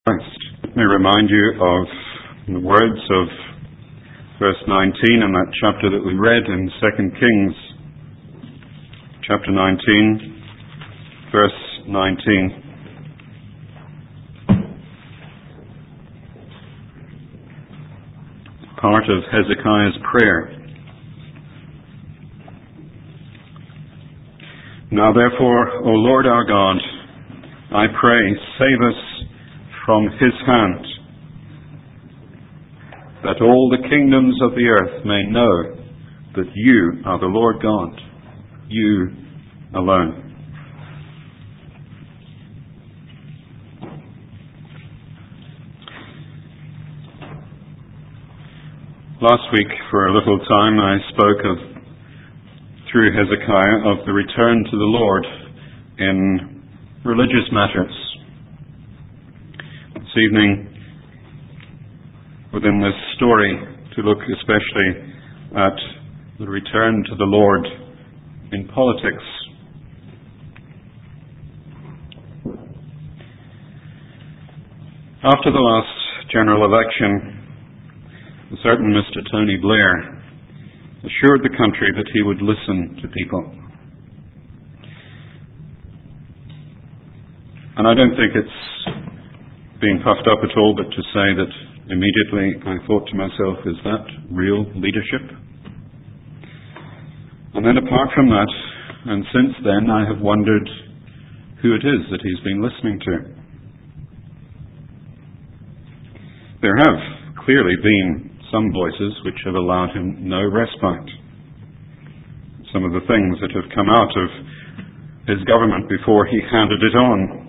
Christ. Let me remind you of the words of verse 19 in that chapter that we read in 2 Kings, chapter 19, verse 19. Part of Hezekiah's prayer. Now therefore, O Lord our God, I pray, save us from his hand, that all the kingdoms of the earth may know that you are the Lord God, you alone. Last week, for a little time, I spoke through Hezekiah of the return to the Lord in religious matters. This evening, within this story, to look especially at the return to the Lord in politics. After the last general election, a certain Mr. Tony Blair assured the country that he would listen to people. And I don't think it's being puffed up at all, but to say that immediately I thought to myself, is that real leadership? And then apart from that, and since then, I have wondered who it is that he's been listening to. There have clearly been some voices which have allowed him no respite. Some of the things that have come out of his government before he handed it on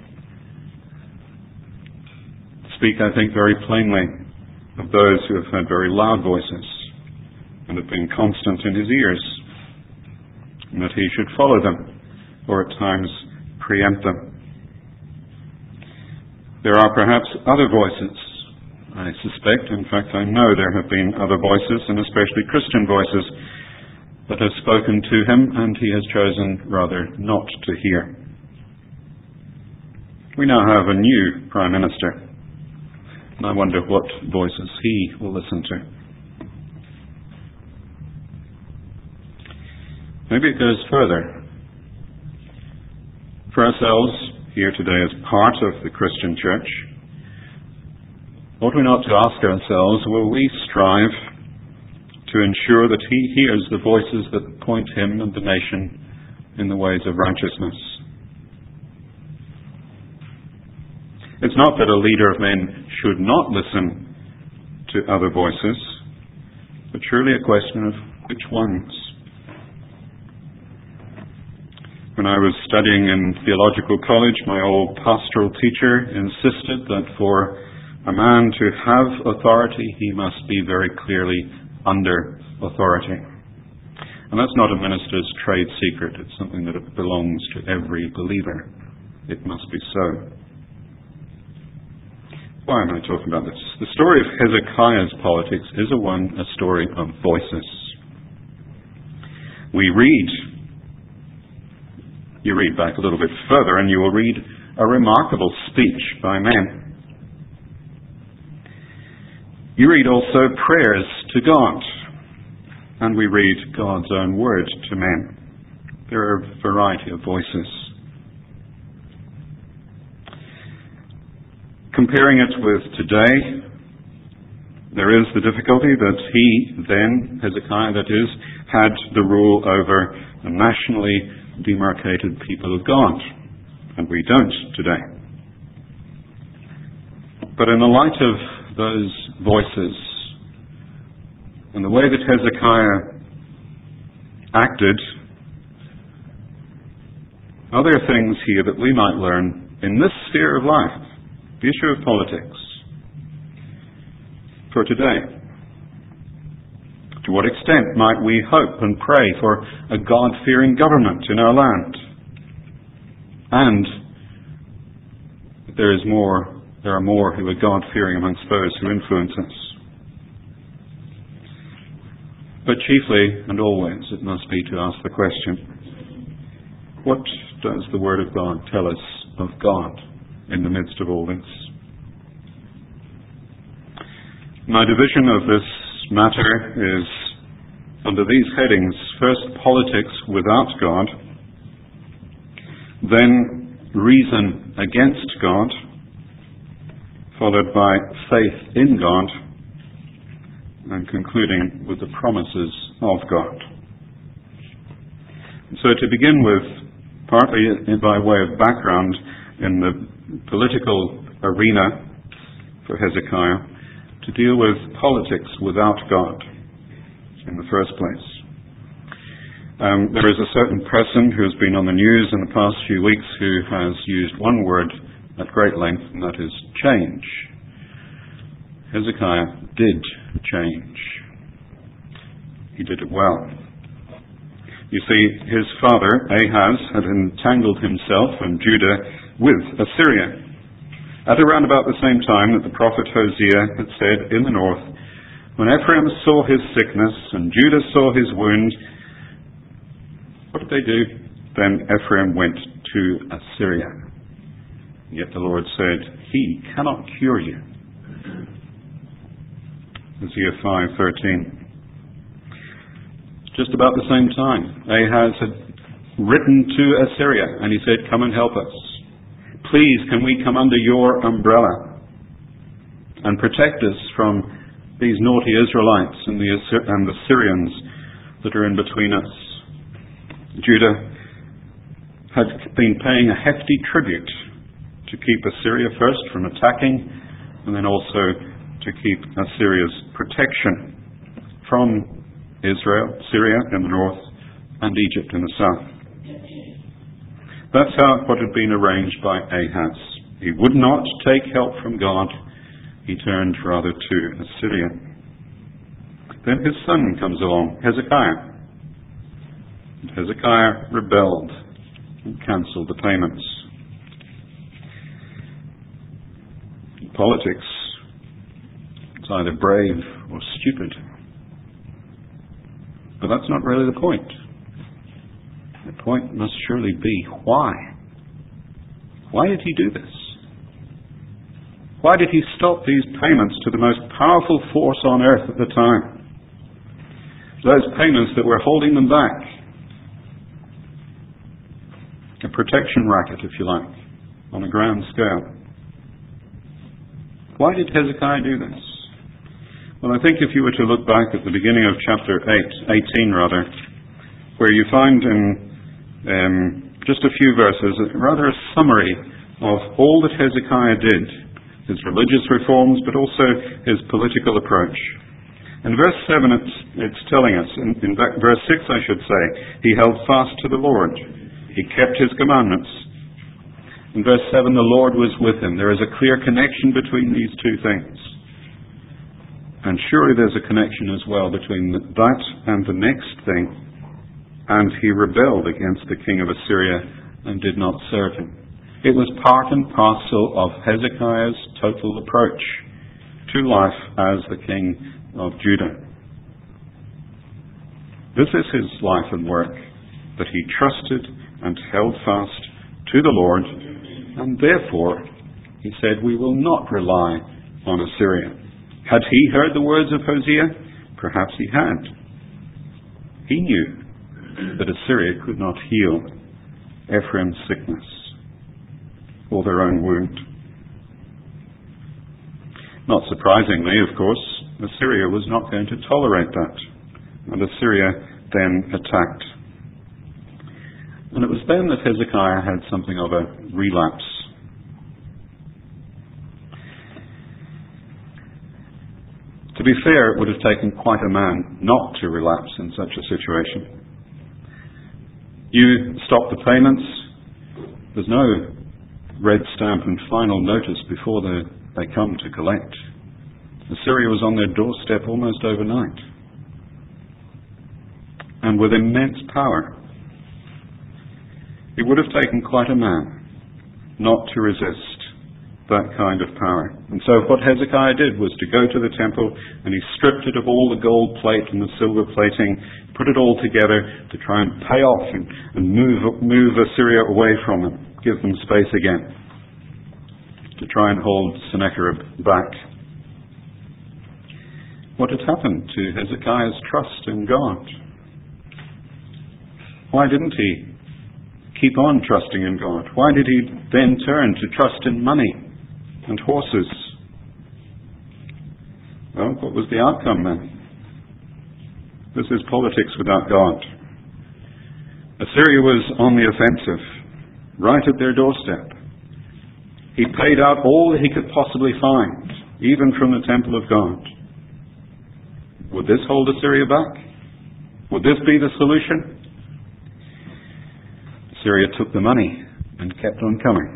speak, I think, very plainly of those who have had very loud voices and have been constant in his ears, and that he should follow them or at times preempt them. There are perhaps other voices, I suspect, in fact I know there have been other voices, and especially Christian voices, that have spoken to him and he has chosen rather not to hear. We now have a new Prime Minister, and I wonder what voices he will listen to. Maybe it goes further. For ourselves, here today as part of the Christian church, ought we not to ask ourselves, will we strive to ensure that he hears the voices that point him and the nation in the ways of righteousness? It's not that a leader of men should not listen to other voices, but surely a question of which ones. When I was studying in theological college, my old pastoral teacher insisted that for a man to have authority, he must be very clearly under authority. And that's not a minister's trade secret. It's something that belongs to every believer. It must be so. Why am I talking about this? The story of Hezekiah's politics is a story of voices. You read back a little bit further and you will read a remarkable speech by men. You read also prayers to God, and we read God's own word to men. There are a variety of voices. Comparing it with today, there is the difficulty that he then, Hezekiah that is, had the rule over a nationally demarcated people of God, and we don't today. But in the light of those voices and the way that Hezekiah acted, are there things here that we might learn in this sphere of life? The issue of politics for today. To what extent might we hope and pray for a God-fearing government in our land? And there are more who are God-fearing amongst those who influence us. But chiefly and always it must be to ask the question, what does the Word of God tell us of God in the midst of all this? My division of this matter is under these headings: first, politics without God; then, reason against God; followed by faith in God; and concluding with the promises of God. So to begin with, partly by way of background in the political arena for Hezekiah, to deal with politics without God in the first place. There is a certain person who has been on the news in the past few weeks who has used one word at great length, and that is change. Hezekiah did change. He did it well. You see, his father, Ahaz, had entangled himself and Judah with Assyria at around about the same time that the prophet Hosea had said in the north, when Ephraim saw his sickness and Judah saw his wound, what did they do? Then Ephraim went to Assyria. Yet the Lord said, he cannot cure you. Hosea 5:13. Just about the same time, Ahaz had written to Assyria and he said, come and help us. Please, can we come under your umbrella and protect us from these naughty Israelites and the Syrians that are in between us? Judah had been paying a hefty tribute to keep Assyria first from attacking, and then also to keep Assyria's protection from Israel, Syria in the north, and Egypt in the south. That's what had been arranged by Ahaz. He would not take help from God. He turned rather to Assyria. Then his son comes along, Hezekiah. And Hezekiah rebelled and cancelled the payments. In politics, it's either brave or stupid. But that's not really the point. The point must surely be why. Why did he do this? Why did he stop these payments to the most powerful force on earth at the time? Those payments that were holding them back. A protection racket, if you like, on a grand scale. Why did Hezekiah do this? Well, I think if you were to look back at the beginning of chapter 18, where you find in just a few verses, rather a summary of all that Hezekiah did, his religious reforms, but also his political approach. In verse 7, it's telling us, in verse 6, I should say, he held fast to the Lord. He kept his commandments. In verse 7, the Lord was with him. There is a clear connection between these two things. And surely there's a connection as well between that and the next thing. And he rebelled against the king of Assyria and did not serve him. It was part and parcel of Hezekiah's total approach to life as the king of Judah. This is his life and work, that he trusted and held fast to the Lord, and therefore he said, we will not rely on Assyria. Had he heard the words of Hosea? Perhaps he had. He knew that Assyria could not heal Ephraim's sickness or their own wound. Not surprisingly, of course, Assyria was not going to tolerate that, and Assyria then attacked. And it was then that Hezekiah had something of a relapse. To be fair, it would have taken quite a man not to relapse in such a situation. You stop the payments, there's no red stamp and final notice before they come to collect. Assyria was on their doorstep almost overnight, and with immense power. It would have taken quite a man not to resist that kind of power. And so what Hezekiah did was to go to the temple, and he stripped it of all the gold plate and the silver plating, put it all together to try and pay off and move Assyria away from them, give them space again, to try and hold Sennacherib back. what had happened to Hezekiah's trust in God. Why didn't he keep on trusting in God? Why did he then turn to trust in money and horses? Well, what was the outcome then? This is politics without God. Assyria was on the offensive, right at their doorstep. He paid out all that he could possibly find, even from the temple of God. Would this hold Assyria back? Would this be the solution? Assyria took the money and kept on coming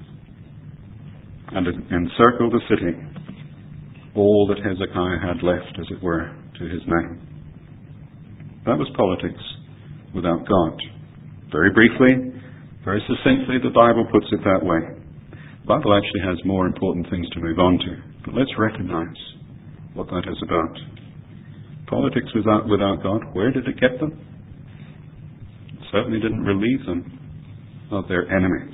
and encircled the city, all that Hezekiah had left, as it were, to his name. That was politics without God. Very briefly, very succinctly, the Bible puts it that way. The Bible actually has more important things to move on to. But let's recognize what that is about. Politics without God, where did it get them? It certainly didn't relieve them of their enemies.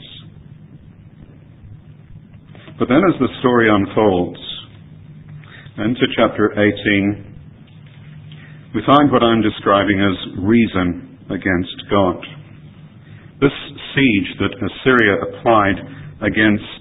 But then as the story unfolds, into chapter 18, we find what I'm describing as reason against God. This siege that Assyria applied against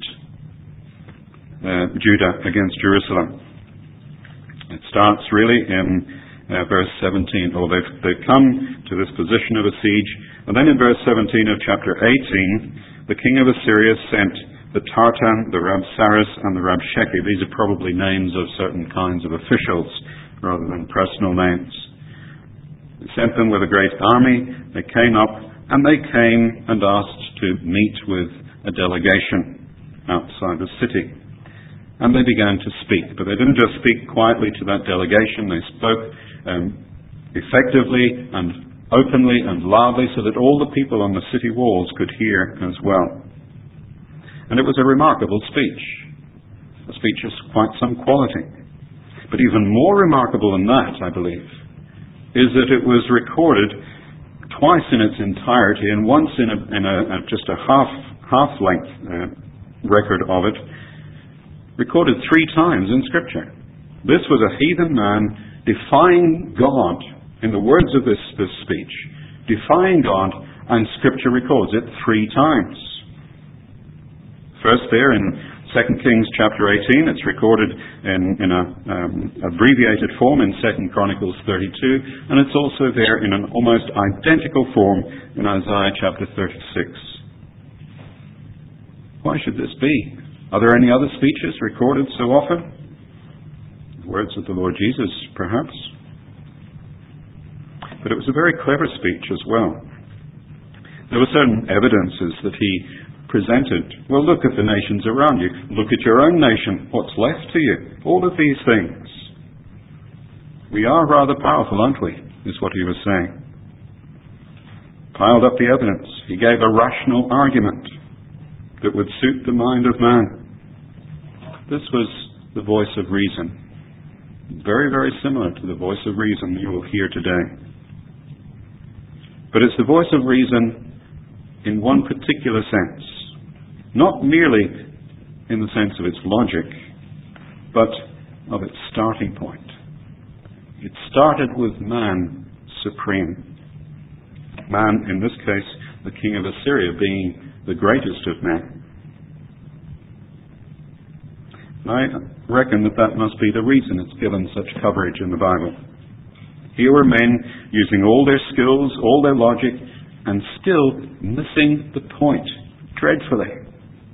Judah, against Jerusalem. It starts really in verse 17. They've come to this position of a siege. And then in verse 17 of chapter 18, the king of Assyria sent the Tartan, the Rabsaris, and the Rabshakeh. These are probably names of certain kinds of officials rather than personal names. He sent them with a great army. They came up, and they came and asked to meet with a delegation outside the city. And they began to speak. But they didn't just speak quietly to that delegation. They spoke effectively and openly and loudly so that all the people on the city walls could hear as well. And it was a remarkable speech. A speech of quite some quality. But even more remarkable than that, I believe, is that it was recorded twice in its entirety, and once in just a half-length record of it, recorded 3 times in Scripture. This was a heathen man defying God in the words of this speech, defying God, and Scripture records it 3 times. First there in 2 Kings chapter 18, it's recorded in an abbreviated form in 2 Chronicles 32, and it's also there in an almost identical form in Isaiah chapter 36. Why should this be? Are there any other speeches recorded so often? Words of the Lord Jesus, perhaps. But it was a very clever speech as well. There were certain evidences that he presented. Well, look at the nations around you. Look at your own nation. What's left to you? All of these things. We are rather powerful, aren't we? Is what he was saying. Piled up the evidence. He gave a rational argument that would suit the mind of man. This was the voice of reason. Very, very similar to the voice of reason you will hear today. But it's the voice of reason in one particular sense. Not merely in the sense of its logic, but of its starting point. It started with man supreme. Man, in this case, the king of Assyria, being the greatest of men. I reckon that must be the reason it's given such coverage in the Bible. Here were men using all their skills, all their logic, and still missing the point dreadfully.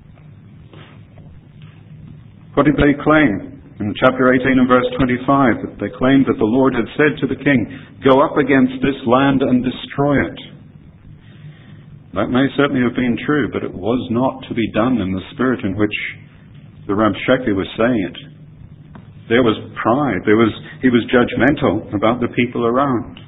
What did they claim? In chapter 18 and verse 25, they claimed that the Lord had said to the king, "Go up against this land and destroy it." That may certainly have been true, but it was not to be done in the spirit in which the Rabshakeh was saying it. There was pride. He was judgmental about the people around.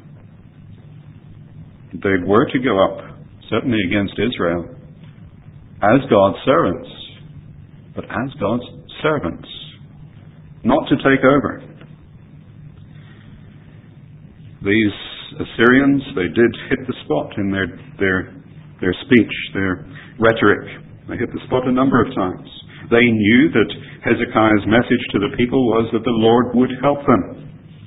They were to go up, certainly against Israel, as God's servants, but as God's servants, not to take over. These Assyrians, they did hit the spot in their speech, their rhetoric. They hit the spot a number of times. They knew that Hezekiah's message to the people was that the Lord would help them.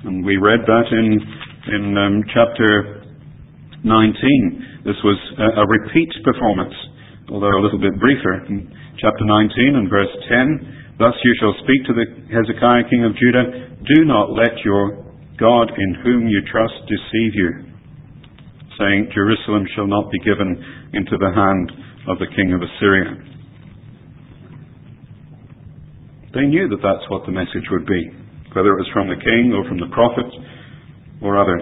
And we read that in chapter 19. This was a repeat performance, although a little bit briefer. In chapter 19 and verse 10, thus you shall speak to the Hezekiah king of Judah, do not let your God in whom you trust deceive you, saying, Jerusalem shall not be given into the hand of the king of Assyria. They knew that that's what the message would be, whether it was from the king or from the prophet or others.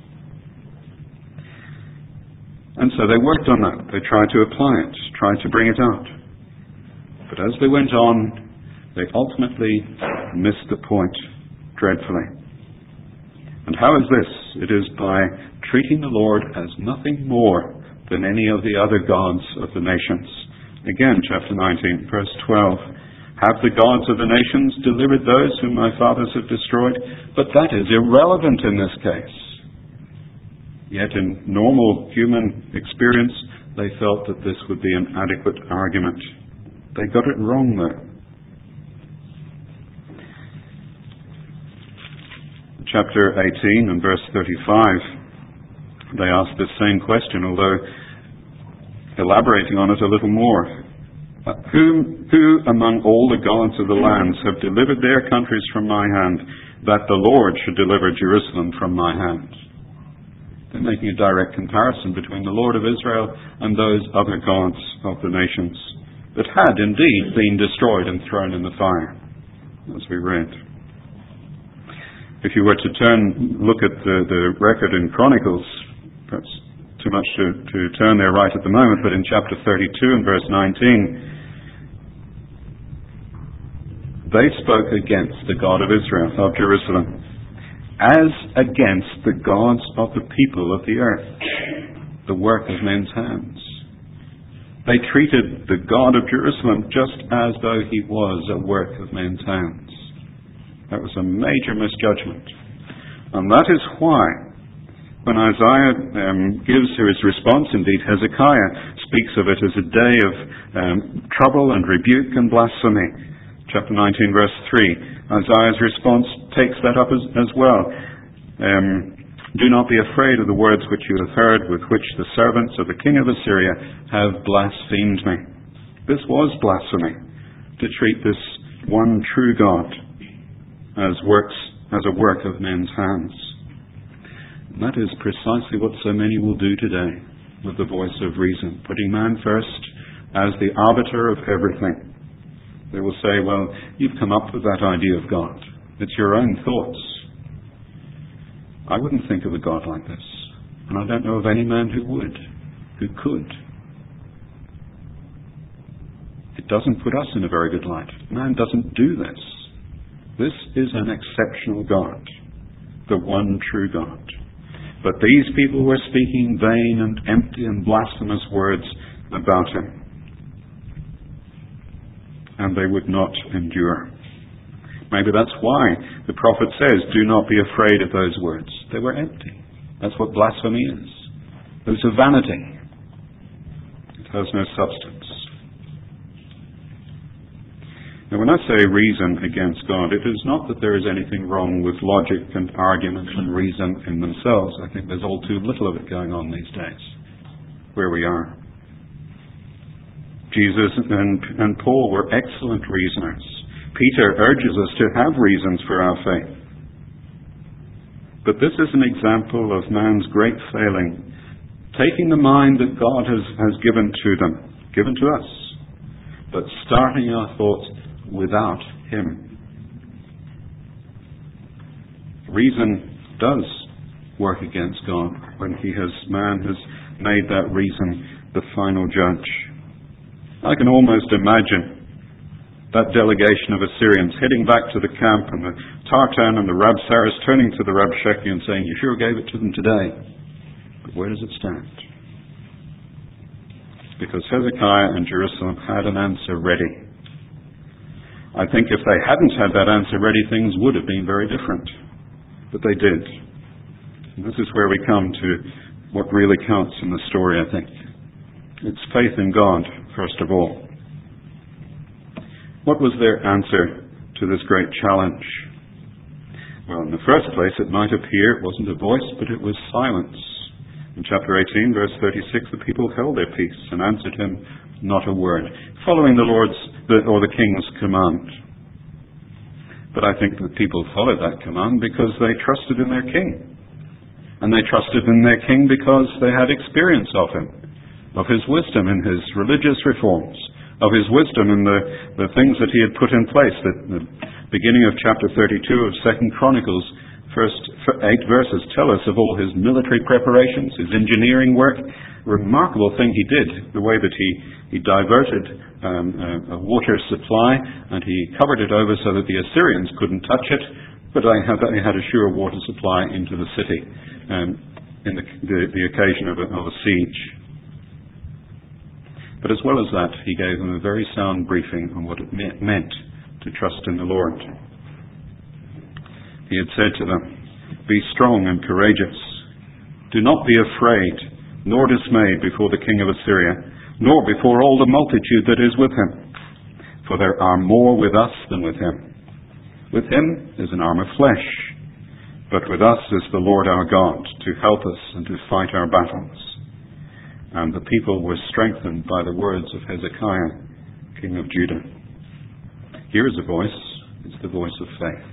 And so they worked on that. They tried to apply it, tried to bring it out. But as they went on, they ultimately missed the point dreadfully. And how is this? It is by treating the Lord as nothing more than any of the other gods of the nations. Again, chapter 19, verse 12. Have the gods of the nations delivered those whom my fathers have destroyed? But that is irrelevant in this case. Yet in normal human experience, they felt that this would be an adequate argument. They got it wrong though. Chapter 18 and verse 35, they ask this same question, although elaborating on it a little more. Who among all the gods of the lands have delivered their countries from my hand, that the Lord should deliver Jerusalem from my hand? They're making a direct comparison between the Lord of Israel and those other gods of the nations that had indeed been destroyed and thrown in the fire, as we read. If you were to look at the record in Chronicles, perhaps too much to turn there right at the moment, but in chapter 32 and verse 19, they spoke against the God of Israel, of Jerusalem, as against the gods of the people of the earth, the work of men's hands. They treated the God of Jerusalem just as though he was a work of men's hands. That was a major misjudgment. And that is why, when Isaiah gives his response, indeed Hezekiah speaks of it as a day of trouble and rebuke and blasphemy. Chapter 19, verse 3. Isaiah's response takes that up as well. Do not be afraid of the words which you have heard, with which the servants of the king of Assyria have blasphemed me. This was blasphemy, to treat this one true God as a work of men's hands. And that is precisely what so many will do today with the voice of reason, putting man first as the arbiter of everything. They will say, well, you've come up with that idea of God. It's your own thoughts. I wouldn't think of a God like this. And I don't know of any man who would, who could. It doesn't put us in a very good light. Man doesn't do this. This is an exceptional God, the one true God. But these people were speaking vain and empty and blasphemous words about him. And they would not endure. Maybe that's why the prophet says, do not be afraid of those words. They were empty. That's what blasphemy is. It's a vanity. It has no substance. Now, when I say reason against God, it is not that there is anything wrong with logic and argument and reason in themselves. I think there's all too little of it going on these days, where we are. Jesus and Paul were excellent reasoners. Peter urges us to have reasons for our faith. But this is an example of man's great failing, taking the mind that God has given to us, but starting our thoughts without him. Reason does work against God when man has made that reason the final judge. I can almost imagine that delegation of Assyrians heading back to the camp, and the Tartan and the Rabsaris turning to the Rabshakeh and saying, you sure gave it to them today. But where does it stand? Because Hezekiah and Jerusalem had an answer ready. I think if they hadn't had that answer ready, things would have been very different. But they did. And this is where we come to what really counts in the story, I think. It's faith in God, first of all. What was their answer to this great challenge? Well, in the first place, it might appear it wasn't a voice, but it was silence. In chapter 18, verse 36, the people held their peace and answered him not a word, following the king's command. But I think the people followed that command because they trusted in their king. And they trusted in their king because they had experience of him, of his wisdom in his religious reforms, of his wisdom in the things that he had put in place. The beginning of chapter 32 of 2 Chronicles, first 8 verses tell us of all his military preparations, his engineering work. Remarkable thing he did, the way that he diverted a water supply and he covered it over so that the Assyrians couldn't touch it, but they had a sure water supply into the city in the occasion of a siege. But as well as that, he gave them a very sound briefing on what it meant to trust in the Lord. He had said to them, "Be strong and courageous. Do not be afraid, nor dismayed before the king of Assyria, nor before all the multitude that is with him. For there are more with us than with him. With him is an arm of flesh, but with us is the Lord our God to help us and to fight our battles." And the people were strengthened by the words of Hezekiah, king of Judah. Here is a voice. It's the voice of faith.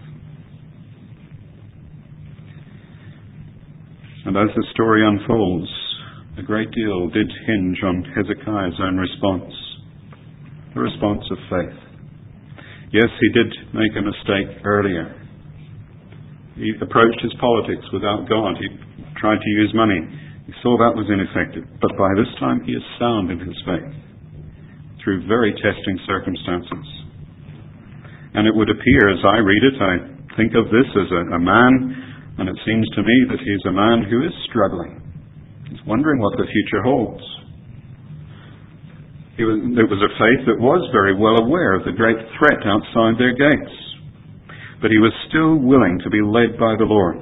And as the story unfolds, a great deal did hinge on Hezekiah's own response, the response of faith. Yes, he did make a mistake earlier. He approached his politics without God. He tried to use money. He saw that was ineffective. But by this time he is sound in his faith, through very testing circumstances. And it would appear, as I read it, I think of this as a man, and it seems to me that he's a man who is struggling. He's wondering what the future holds. It was a faith that was very well aware of the great threat outside their gates. But he was still willing to be led by the Lord.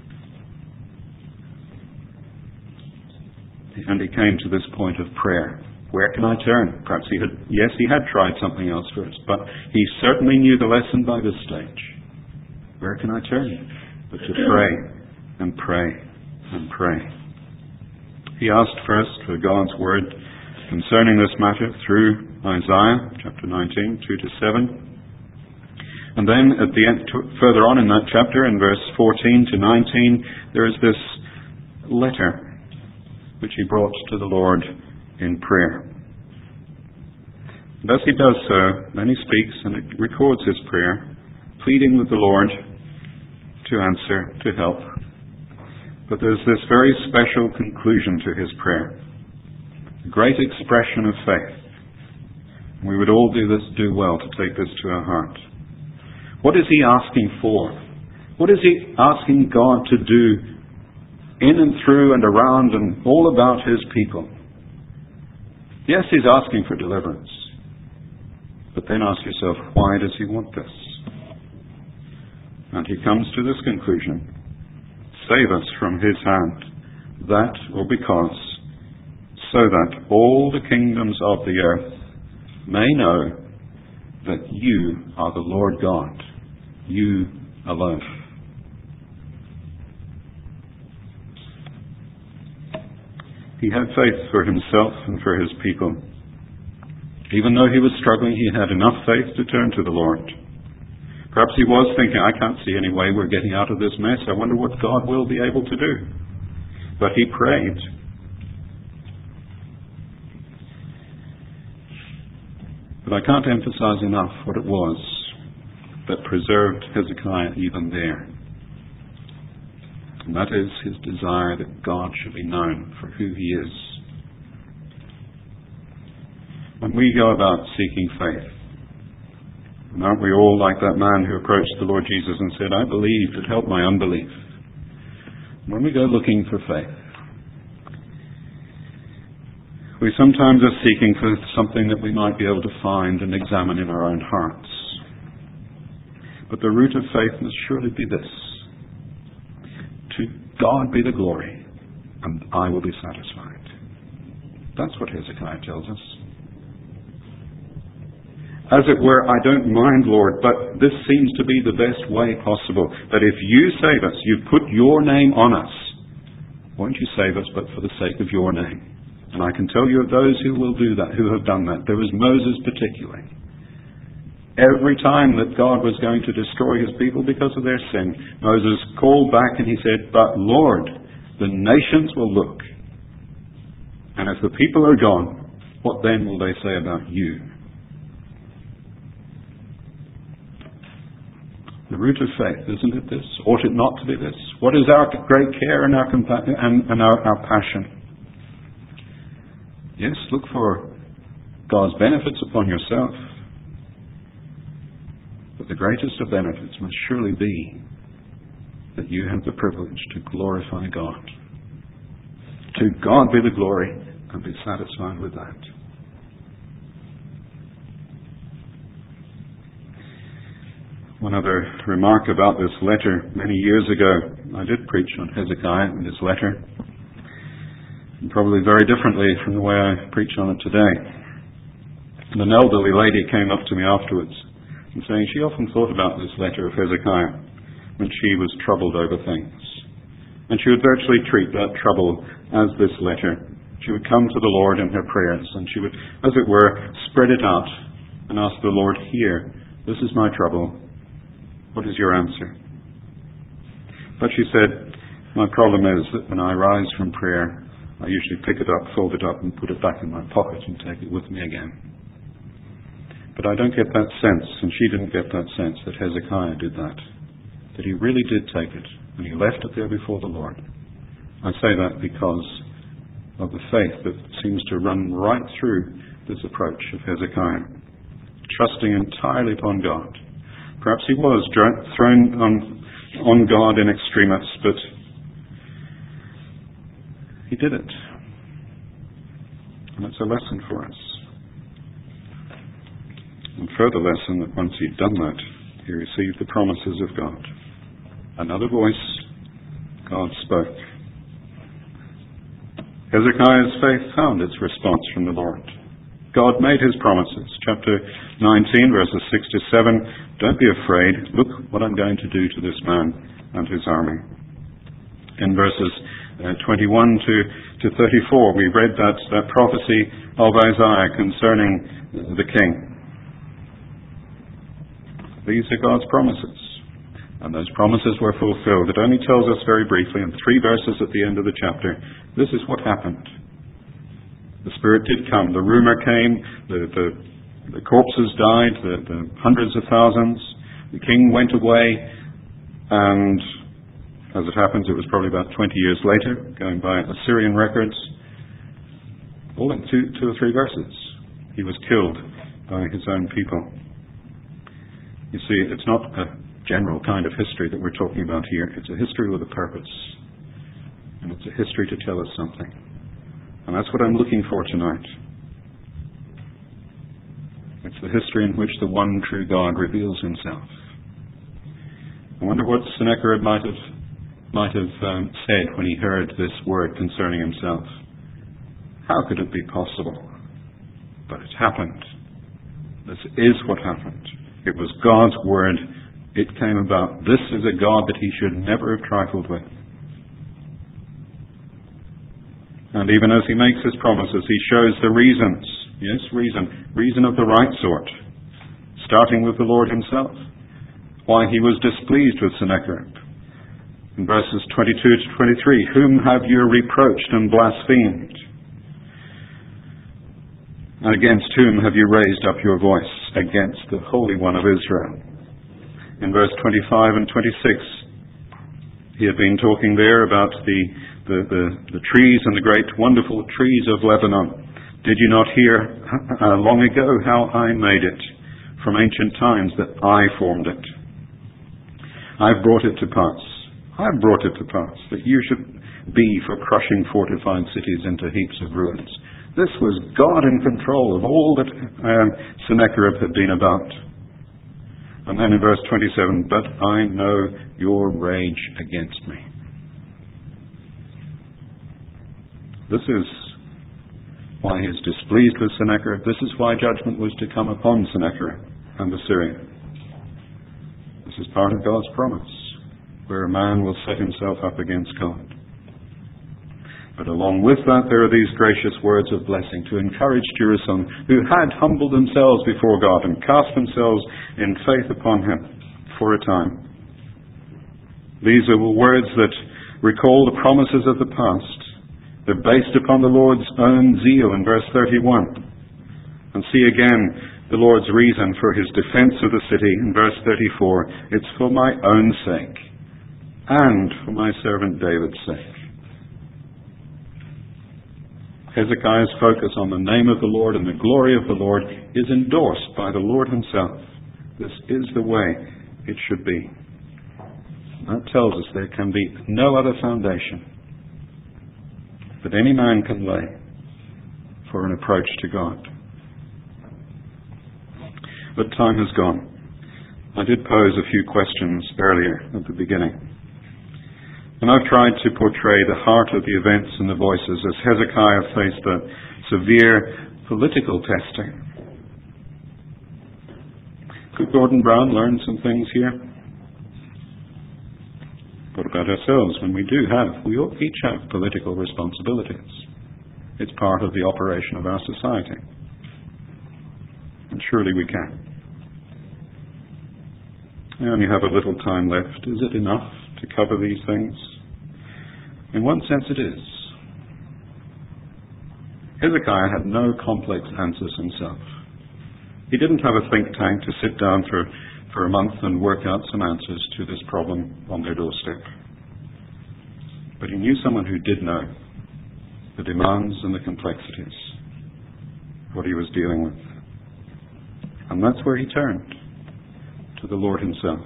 And he came to this point of prayer. Where can I turn? Perhaps he had tried something else first, but he certainly knew the lesson by this stage. Where can I turn? But to pray and pray and pray. He asked first for God's word concerning this matter through Isaiah chapter 19, 2-7. And then at the end, further on in that chapter, in verse 14 to 19, there is this letter which he brought to the Lord in prayer. And as he does so, then he speaks and it records his prayer, pleading with the Lord to answer, to help. But there's this very special conclusion to his prayer, a great expression of faith. We would all do well to take this to our heart. What is he asking for? What is he asking God to do in and through and around and all about his people? Yes, he's asking for deliverance. But then ask yourself, why does he want this? And he comes to this conclusion: save us from his hand, that or because, so that all the kingdoms of the earth may know that you are the Lord God, you alone. He had faith for himself and for his people. Even though he was struggling, he had enough faith to turn to the Lord. Perhaps he was thinking, I can't see any way we're getting out of this mess. I wonder what God will be able to do. But he prayed. But I can't emphasize enough what it was that preserved Hezekiah even there. And that is his desire that God should be known for who he is. When we go about seeking faith, and aren't we all like that man who approached the Lord Jesus and said, I believe, but help my unbelief. When we go looking for faith, we sometimes are seeking for something that we might be able to find and examine in our own hearts. But the root of faith must surely be this: to God be the glory, and I will be satisfied. That's what Hezekiah tells us. As it were, I don't mind, Lord, but this seems to be the best way possible. That if you save us, you put your name on us. Won't you save us but for the sake of your name? And I can tell you of those who will do that, who have done that. There was Moses particularly. Every time that God was going to destroy his people because of their sin, Moses called back and he said, but Lord, the nations will look. And if the people are gone, what then will they say about you? The root of faith, isn't it this? Ought it not to be this? What is our great care and our passion? Yes, look for God's benefits upon yourself. But the greatest of benefits must surely be that you have the privilege to glorify God. To God be the glory, and be satisfied with that. One other remark about this letter. Many years ago, I did preach on Hezekiah and his letter, and probably very differently from the way I preach on it today. And an elderly lady came up to me afterwards and saying she often thought about this letter of Hezekiah when she was troubled over things. And she would virtually treat that trouble as this letter. She would come to the Lord in her prayers, and she would, as it were, spread it out and ask the Lord, here, this is my trouble. What is your answer? But she said, my problem is that when I rise from prayer, I usually pick it up, fold it up, and put it back in my pocket and take it with me again. But I don't get that sense, and she didn't get that sense, that Hezekiah did that. That he really did take it, and he left it there before the Lord. I say that because of the faith that seems to run right through this approach of Hezekiah, trusting entirely upon God. Perhaps he was thrown on God in extremis, but he did it. And it's a lesson for us. And further lesson that once he'd done that, he received the promises of God. Another voice, God spoke. Hezekiah's faith found its response from the Lord. God made his promises. Chapter 19, verses 6 to 7. Don't be afraid. Look what I'm going to do to this man and his army. In verses 21 to 34, we read that prophecy of Isaiah concerning the king. These are God's promises. And those promises were fulfilled. It only tells us very briefly in 3 verses at the end of the chapter, this is what happened. The Spirit did come. The rumor came. The corpses died. The hundreds of thousands. The king went away. And as it happens, it was probably about 20 years later, going by Assyrian records. All in 2 or 3 verses. He was killed by his own people. You see, it's not a general kind of history that we're talking about here. It's a history with a purpose. And it's a history to tell us something. And that's what I'm looking for tonight. It's the history in which the one true God reveals himself. I wonder what Sennacherib might have said when he heard this word concerning himself. How could it be possible? But it happened. This is what happened. It was God's word. It came about. This is a God that he should never have trifled with. And even as he makes his promises, he shows the reasons. Yes, reason of the right sort. Starting with the Lord himself. Why he was displeased with Sennacherib. In verses 22 to 23, whom have you reproached and blasphemed? And against whom have you raised up your voice? Against the Holy One of Israel. In verse 25 and 26, he had been talking there about the trees and the great wonderful trees of Lebanon. Did you not hear long ago how I made it, from ancient times that I formed it? I've brought it to pass. I've brought it to pass that you should be for crushing fortified cities into heaps of ruins. This was God in control of all that Sennacherib had been about. And then in verse 27, but I know your rage against me. This is why he is displeased with Sennacherib. This is why judgment was to come upon Sennacherib and Assyria. This is part of God's promise, where a man will set himself up against God. But along with that, there are these gracious words of blessing to encourage Jerusalem, who had humbled themselves before God and cast themselves in faith upon him for a time. These are words that recall the promises of the past. They're based upon the Lord's own zeal in verse 31. And see again the Lord's reason for his defense of the city in verse 34. It's for my own sake and for my servant David's sake. Hezekiah's focus on the name of the Lord and the glory of the Lord is endorsed by the Lord himself. This is the way it should be. That tells us there can be no other foundation that any man can lay for an approach to God. But time has gone. I did pose a few questions earlier at the beginning. And I've tried to portray the heart of the events and the voices as Hezekiah faced a severe political testing. Could Gordon Brown learn some things here? What about ourselves when we each have political responsibilities? It's part of the operation of our society. And surely we can. I only have a little time left. Is it enough to cover these things? In one sense it is. Hezekiah had no complex answers himself. He didn't have a think tank to sit down for a month and work out some answers to this problem on their doorstep. But he knew someone who did know the demands and the complexities, what he was dealing with. And that's where he turned, to the Lord himself.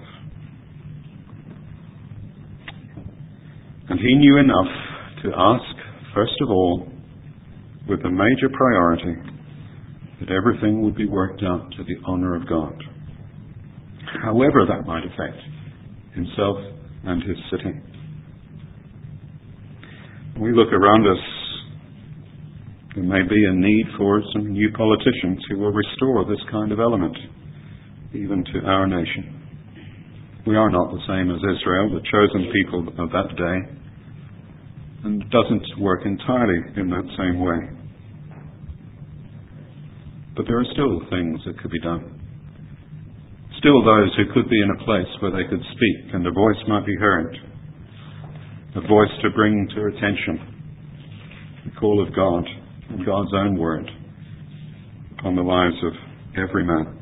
And he knew enough to ask, first of all, with the major priority, that everything would be worked out to the honor of God, however that might affect himself and his city. When we look around us, there may be a need for some new politicians who will restore this kind of element, even to our nation. We are not the same as Israel, the chosen people of that day, and it doesn't work entirely in that same way. But there are still things that could be done. Still those who could be in a place where they could speak and a voice might be heard. A voice to bring to attention the call of God and God's own word upon the lives of every man.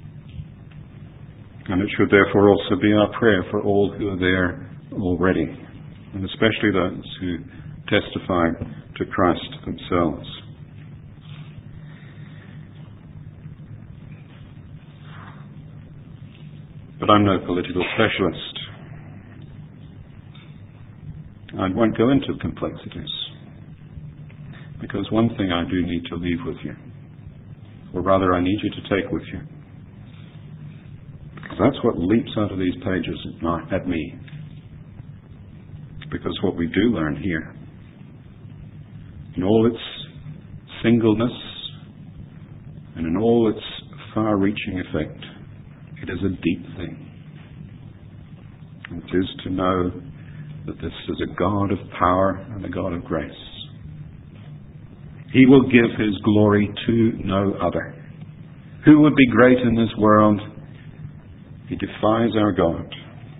And it should therefore also be our prayer for all who are there already, and especially those who testify to Christ themselves. But I'm no political specialist. I won't go into complexities, because one thing I do need to leave with you, or rather I need you to take with you. Because that's what leaps out of these pages at me. Because what we do learn here, in all its singleness and in all its far-reaching effect, it is a deep thing. And it is to know that this is a God of power and a God of grace. He will give his glory to no other. Who would be great in this world? He defies our God.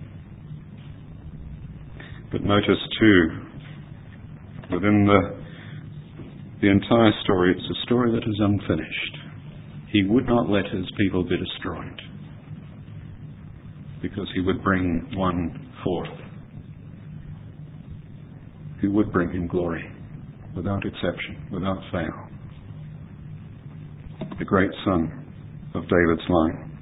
But notice too, within the entire story, it's a story that is unfinished. He would not let his people be destroyed, because he would bring one forth who would bring him glory, without exception, without fail. The great son of David's line.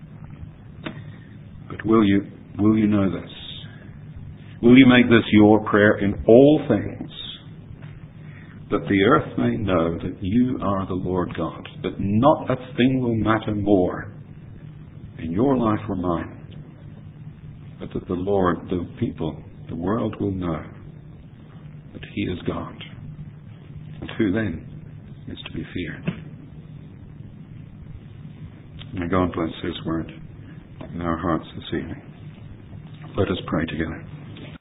But will you know this? Will you make this your prayer in all things, that the earth may know that you are the Lord God, that not a thing will matter more in your life or mine, but that the Lord, the people, the world will know that he is God. And who then is to be feared. May God bless His word in our hearts this evening. Let us pray together.